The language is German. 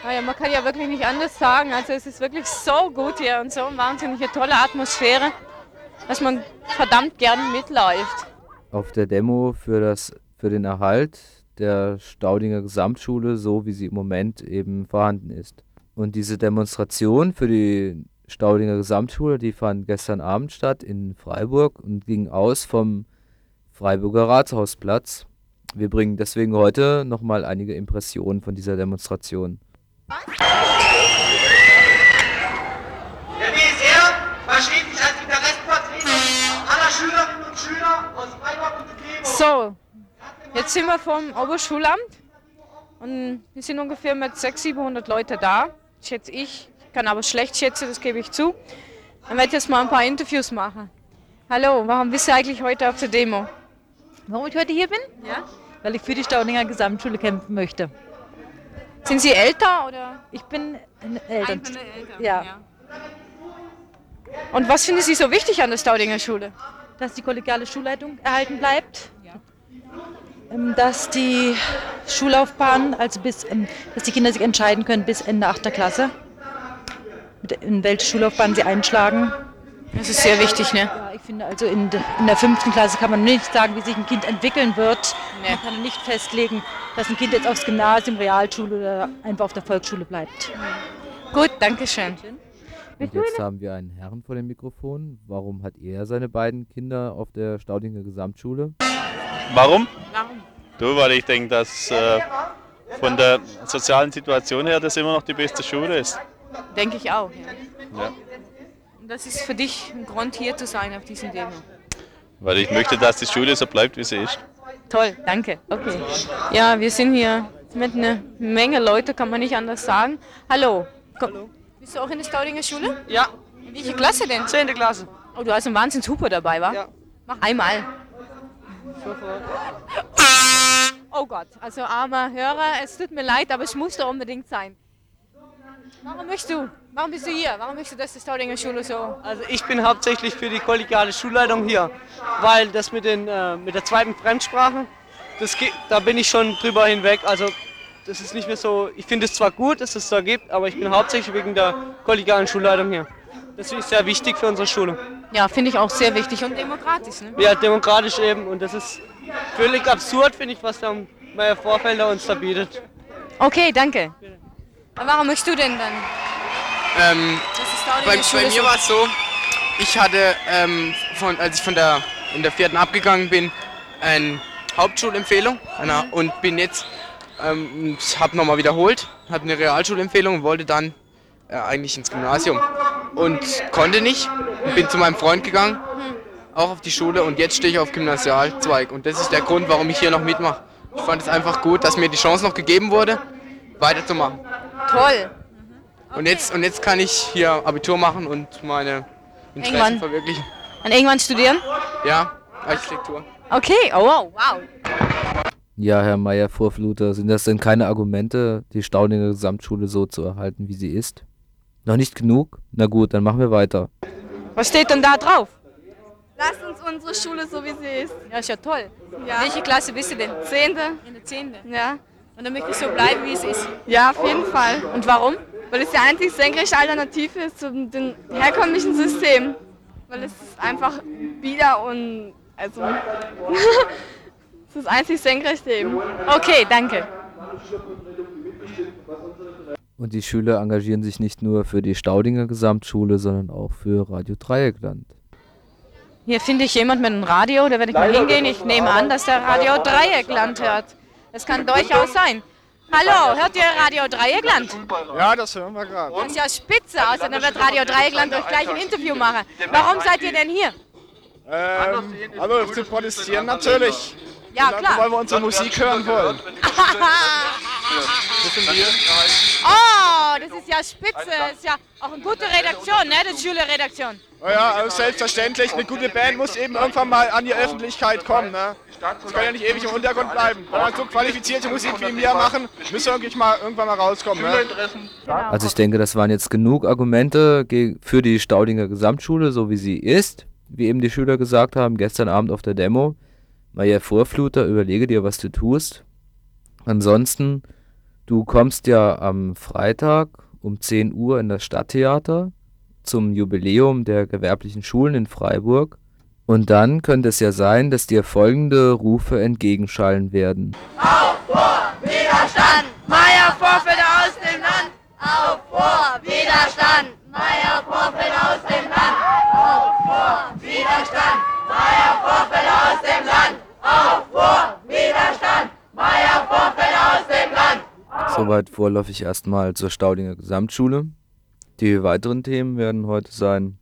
Naja, man kann ja wirklich nicht anders sagen. Also es ist wirklich so gut hier und so eine wahnsinnige tolle Atmosphäre, dass man verdammt gern mitläuft. Auf der Demo für den Erhalt der Staudinger Gesamtschule, so wie sie im Moment eben vorhanden ist. Und diese Demonstration für die Staudinger Gesamtschule, die fand gestern Abend statt in Freiburg und ging aus vom Freiburger Rathausplatz. Wir bringen deswegen heute nochmal einige Impressionen von dieser Demonstration. Der BSR versteht sich als Interessenvertreter aller Schülerinnen und Schüler aus Freiburg und Umgebung. So, jetzt sind wir vom Oberschulamt und wir sind ungefähr mit 600-700 Leute da, schätze ich. Ich kann aber schlecht schätzen, das gebe ich zu. Dann werde ich jetzt mal ein paar Interviews machen. Hallo, warum bist du eigentlich heute auf der Demo? Warum ich heute hier bin? Ja? Weil ich für die Staudinger Gesamtschule kämpfen möchte. Sind Sie älter oder? Ich bin Eltern. Ja. Und was finden Sie so wichtig an der Staudinger Schule? Dass die kollegiale Schulleitung erhalten bleibt. Dass die Schullaufbahn, also dass die Kinder sich entscheiden können bis Ende 8. Klasse, in welche Schullaufbahn sie einschlagen. Das ist sehr wichtig, ne? Ja, ich finde also in der 5. Klasse kann man nicht sagen, wie sich ein Kind entwickeln wird. Nee. Man kann nicht festlegen, dass ein Kind jetzt aufs Gymnasium, Realschule oder einfach auf der Volksschule bleibt. Gut, danke schön. Und jetzt haben wir einen Herrn vor dem Mikrofon. Warum hat er seine beiden Kinder auf der Staudinger Gesamtschule? Warum? Du, weil ich denke, dass von der sozialen Situation her das immer noch die beste Schule ist. Denke ich auch. Ja. Ja. Und das ist für dich ein Grund, hier zu sein auf diesem Demo. Weil ich möchte, dass die Schule so bleibt, wie sie ist. Toll, danke. Okay. Ja, wir sind hier mit einer Menge Leute, kann man nicht anders sagen. Hallo. Hallo. Bist du auch in der Staudinger Schule? Ja, In welche Klasse denn? 10. Klasse. Oh, du hast einen Wahnsinns-Huper dabei, wa? Ja. Mach einmal. Oh Gott, also armer Hörer, es tut mir leid, aber es musste unbedingt sein. Warum bist du hier? Warum möchtest du, dass die Staudinger Schule so... Also ich bin hauptsächlich für die kollegiale Schulleitung hier, weil das mit der zweiten Fremdsprache, da bin ich schon drüber hinweg. Also das ist nicht mehr so, ich finde es zwar gut, dass es da gibt, aber ich bin hauptsächlich wegen der kollegialen Schulleitung hier. Das ist sehr wichtig für unsere Schule. Ja, finde ich auch sehr wichtig und demokratisch, ne? Ja, demokratisch eben, und das ist völlig absurd, finde ich, was der Meier Vorfelder uns da bietet. Okay, danke. Aber warum möchtest du denn dann? Bei mir war es so, ich hatte, als ich in der 4. abgegangen bin, eine Hauptschulempfehlung und bin jetzt, habe nochmal wiederholt, hatte eine Realschulempfehlung und wollte dann eigentlich ins Gymnasium und konnte nicht, bin zu meinem Freund gegangen, auch auf die Schule, und jetzt stehe ich auf Gymnasialzweig, und das ist der Grund, warum ich hier noch mitmache. Ich fand es einfach gut, dass mir die Chance noch gegeben wurde, weiterzumachen. Toll. Und jetzt kann ich hier Abitur machen und meine Interessen Irgendwann. verwirklichen. Und irgendwann studieren? Ja, Architektur. Okay, oh wow. Ja, Herr Meier-Vorfluter, sind das denn keine Argumente, die Staudinger Gesamtschule so zu erhalten, wie sie ist? Noch nicht genug? Na gut, dann machen wir weiter. Was steht denn da drauf? Lasst uns unsere Schule so wie sie ist. Ja, ist ja toll. Ja. Welche Klasse bist du denn? 10. In der 10. Ja. Und dann möchtest du so bleiben, wie es ist. Ja, auf jeden Fall. Und warum? Weil es die einzig senkrechte Alternative ist zu dem herkömmlichen System. Weil es ist einfach bieder und also es ist das einzig senkrechte eben. Okay, danke. Und die Schüler engagieren sich nicht nur für die Staudinger Gesamtschule, sondern auch für Radio Dreieckland. Hier finde ich jemand mit einem Radio, da werde ich mal hingehen. Ich nehme an, dass der Radio Dreieckland hört. Das kann durchaus sein. Hallo, hört ihr Radio Dreieckland? Ja, das hören wir gerade. Das ist ja spitze, außer dann wird Radio Dreieckland euch gleich ein Interview machen. Warum seid ihr denn hier? Also zu protestieren natürlich. Ja, klar. Weil wir unsere Musik hören wollen. Oh, das ist ja spitze. Das ist ja auch eine gute Redaktion, ne? Das Schülerredaktion. Ja, also selbstverständlich, eine gute Band muss eben irgendwann mal an die Öffentlichkeit kommen. Ne? Das kann ja nicht ewig im Untergrund bleiben. Wenn wir so qualifizierte Musik wie wir machen, müssen wir irgendwann mal rauskommen. Ne? Also ich denke, das waren jetzt genug Argumente für die Staudinger Gesamtschule, so wie sie ist. Wie eben die Schüler gesagt haben, gestern Abend auf der Demo. Meier Vorfluter, überlege dir, was du tust. Ansonsten, Du kommst ja am Freitag um 10 Uhr in das Stadttheater zum Jubiläum der gewerblichen Schulen in Freiburg. Und dann könnte es ja sein, dass dir folgende Rufe entgegenschallen werden. Auf vor Widerstand! Meier Vorfeld aus dem Land! Auf vor Widerstand! Meier Vorfeld aus dem Land! Auf vor Widerstand! Meier Vorfeld aus dem Land! Auf vor Widerstand! Meier Vorfeld aus dem Land! Soweit vorläufig erstmal zur Staudinger Gesamtschule. Die weiteren Themen werden heute sein: